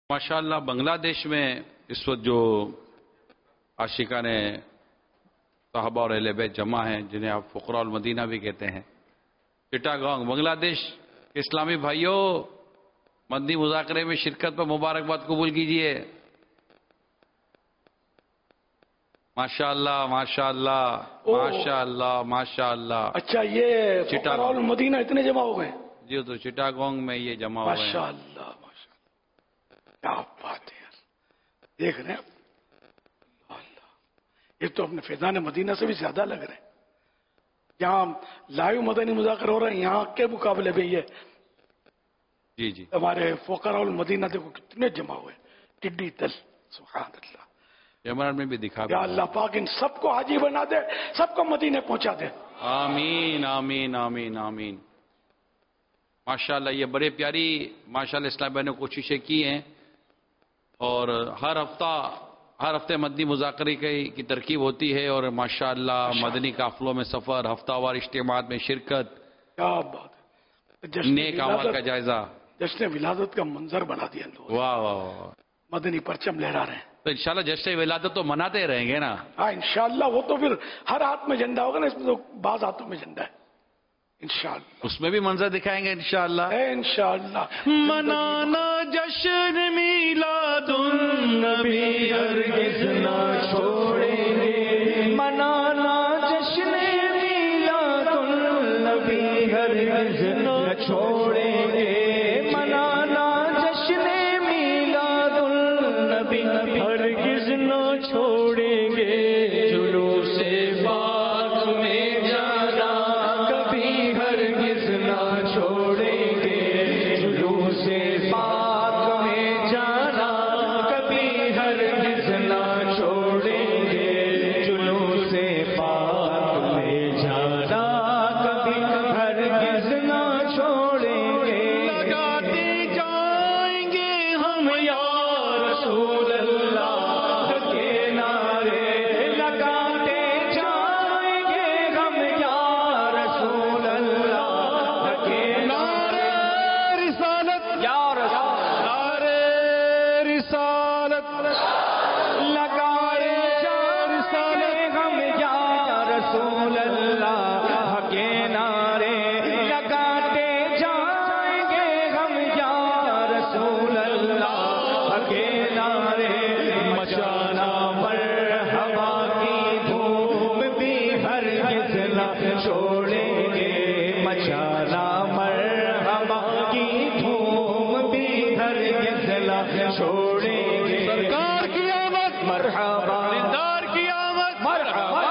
ماشاءاللہ بنگلہ دیش میں اس وقت جو عاشقان صحابہ اور اہل بیت جمع ہیں، جنہیں آپ فقراء المدینہ بھی کہتے ہیں، چٹاگانگ بنگلہ دیش کے اسلامی بھائیوں، مدنی مذاکرے میں شرکت پر مبارکباد قبول کیجئے۔ ماشاءاللہ ماشاءاللہ ماشاءاللہ ماشاءاللہ۔ اچھا، یہ فقراء المدینہ اتنے جمع ہو گئے؟ جی تو چٹاگانگ میں یہ جمع ہوئے ہیں۔ ماشاءاللہ ماشاءاللہ، کیا بات ہے یار، دیکھ رہے ہیں اللہ، یہ تو اپنے فیضان مدینہ سے بھی زیادہ لگ رہے ہیں۔ یہاں لائیو مدنی مذاکر ہو رہے ہیں، یہاں کے مقابلے میں یہ جی جی ہمارے فقراء المدینہ دیکھو کتنے جمع ہوئے، ٹڈی دل، سبحان اللہ۔ عمران میں بھی دکھا یا اللہ پاک ان سب کو حاجی بنا دے، سب کو مدینے پہنچا دے، آمین آمین آمین آمین۔ ماشاءاللہ یہ بڑے پیاری ماشاءاللہ اسلام بھائی نے کوششیں کی ہیں، اور ہر ہفتے مدنی مذاکرے کی ترکیب ہوتی ہے، اور ماشاءاللہ مدنی قافلوں میں سفر، ہفتہ وار اجتماعات میں شرکت، کیا بات ہے، نیک اعمال کا جائزہ۔ جشن ولادت کا منظر بنا دیا لوگ، واہ واہ واہ۔ مدنی پرچم لہرا رہے ہیں۔ تو انشاءاللہ جشن ولادت تو مناتے رہیں گے نا؟ ہاں انشاءاللہ، وہ تو پھر ہر ہاتھ میں جھنڈا ہوگا نا، اس میں تو بعض ہاتھوں میں جھنڈا ہے انشاءاللہ، اس میں بھی منظر دکھائیں گے انشاءاللہ۔ انشاءاللہ منانا جشن میلاد النبی ہرگز نہ چھوڑیں گے، منانا جشن میلاد النبی ہرگز نہ چھوڑیں گے، منانا جشن میلاد النبی ہرگز نہ چھوڑیں گے، جلوس پاک میں جانا کبھی ہرگز نہ چھوڑیں گے، جلوس پاک میں جانا کبھی ہرگز نہ چھوڑیں گے، جلوس پاک میں جانا کبھی ہرگز نہ چھوڑیں گے، لگاتے جائیں گے ہم یا رسول اللہ کے نعرے، لگاتے جائیں گے ہم یا رسول اللہ کے نعرے، رسالت یا رسول، نعرے رسالت، لگائے جائیں ہم یا رسول اللہ کے نعرے، لگاتے جائیں گے ہم یا رسول اللہ کے نعرے، مچانا مرحبا کی دھوم بھی ہرگز نہ چھوڑیں گے، مچانا مرحبا کی دھوم بھی ہرگز نہ چھوڑیں گے، سرکار کی آمد مرحبا، دیندار کی آمد مرحبا،